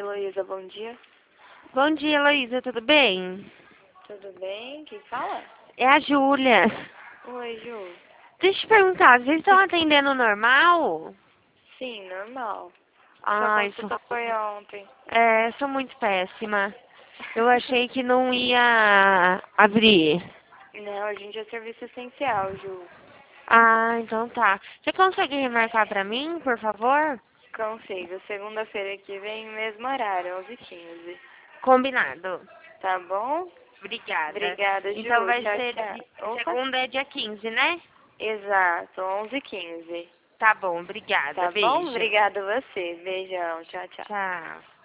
Heloísa, bom dia. Bom dia, Heloísa, tudo bem? Tudo bem? Quem fala? É a Júlia. Oi, Ju. Deixa eu te perguntar, vocês estão atendendo normal? Sim, normal. Sua Ai, consulta foi ontem. sou muito péssima. Eu achei que não ia abrir. Não, a gente é serviço essencial, Ju. Ah, então tá. Você consegue remarcar pra mim, por favor? Consigo. Segunda-feira que vem, mesmo horário, 11h15. Combinado. Tá bom? Obrigada. Obrigada, Então Ju. vai Tchau, ser tchau. Opa. segunda é dia 15, né? Exato, 11h15. Tá bom, obrigada. Tá bom? Beijo. Obrigada a você. Beijão. Tchau, tchau. Tchau.